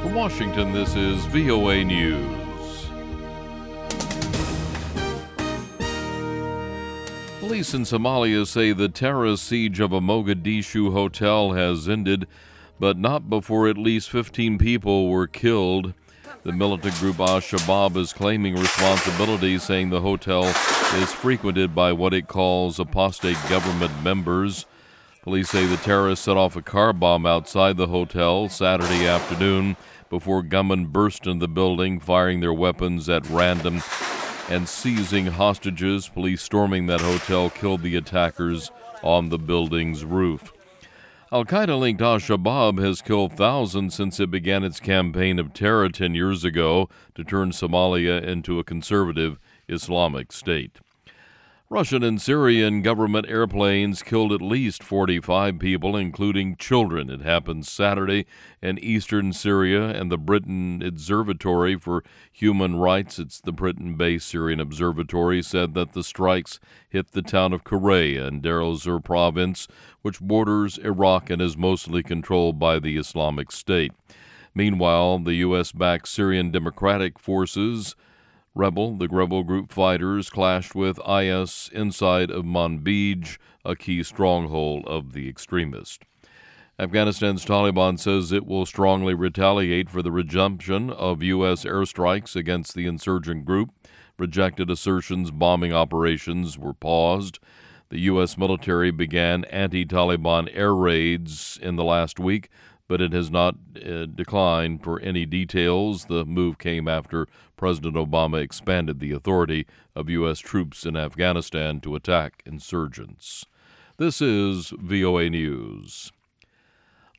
From Washington, this is VOA News. Police in Somalia say the terrorist siege of a Mogadishu hotel has ended, but not before at least 15 people were killed. The militant group Al-Shabaab is claiming responsibility, saying the hotel is frequented by what it calls apostate government members. Police say the terrorists set off a car bomb outside the hotel Saturday afternoon before gunmen burst into the building, firing their weapons at random and seizing hostages. Police storming that hotel killed the attackers on the building's roof. Al-Qaeda-linked Al-Shabaab has killed thousands since it began its campaign of terror 10 years ago to turn Somalia into a conservative Islamic state. Russian and Syrian government airplanes killed at least 45 people, including children. It happened Saturday in eastern Syria, and the Britain Observatory for Human Rights, it's the Britain-based Syrian observatory, said that the strikes hit the town of Korea in Deir el-Zor province, which borders Iraq and is mostly controlled by the Islamic State. Meanwhile, the U.S.-backed Syrian Democratic Forces the rebel group fighters clashed with IS inside of Manbij, a key stronghold of the extremist. Afghanistan's Taliban says it will strongly retaliate for the resumption of U.S. airstrikes against the insurgent group. Rejected assertions bombing operations were paused. The U.S. military began anti-Taliban air raids in the last week, but it has not declined for any details. The move came after President Obama expanded the authority of U.S. troops in Afghanistan to attack insurgents. This is VOA News.